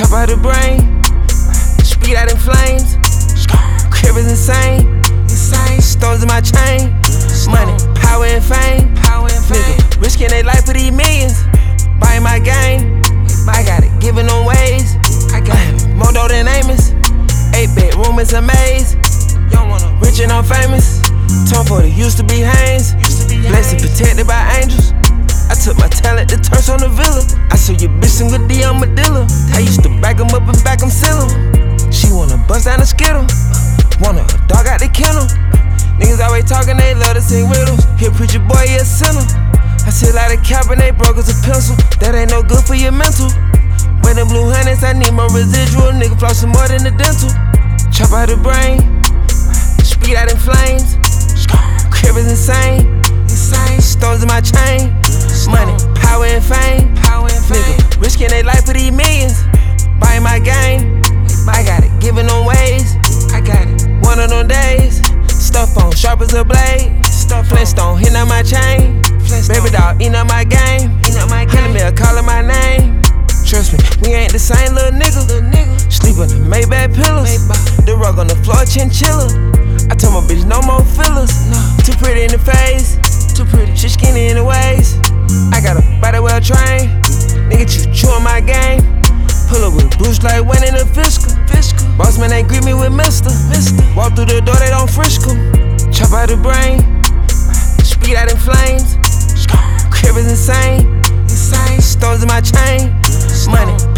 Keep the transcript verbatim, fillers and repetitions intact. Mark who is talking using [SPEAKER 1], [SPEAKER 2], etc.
[SPEAKER 1] Chop out the brain, speed out in flames. Crib is insane, insane. Stones in my chain, money, power and fame. Power and fame. Nigga, risking their life for these millions. Buying my game, I got it, giving them ways. I got it, more dough than Amos. Eight bedroom is a maze. Rich and I'm famous. Tom Ford, it used to be Haynes. Blessed, protected by angels. I took my talent to turn on the villa. I saw your bitch some good D, I'm a dealer. I used to back 'em up and back 'em seal 'em. She wanna bust down the skittle. Want a dog out the kennel. Niggas always talking, they love to sing riddles. Here, preacher boy, you a sinner. I see a lot of Cabernet broke as a pencil. That ain't no good for your mental. With them blue hundreds, I need more residual. Nigga flossing more than the dental. Chop out the brain, speed out in flames. Crib is insane, insane. Stones in my chain, money, power and fame. Power and fame. Nigga, risking their life for these millions. Buying my game, I got it, giving them ways. I got it, one of them days. Stuff on, sharp as a blade. Stuff Flintstone, hitting up my chain. Baby dog, eating up my game. Killing me, calling my name. Trust me, we ain't the same little nigga. Sleep on the Maybach pillows. The rug on the floor, chinchilla. I told my bitch no more fillers. Too pretty in the face, too pretty. She skinny in the waist. I got a body well trained. Nigga, you chewing my game. Pull up with Bruce like winning a fiscal. Boss man, they greet me with Mister. Walk through the door, they don't frisk 'em. Chop out the brain, speed out in flames. Crib is insane, insane. Stones in my chain, money,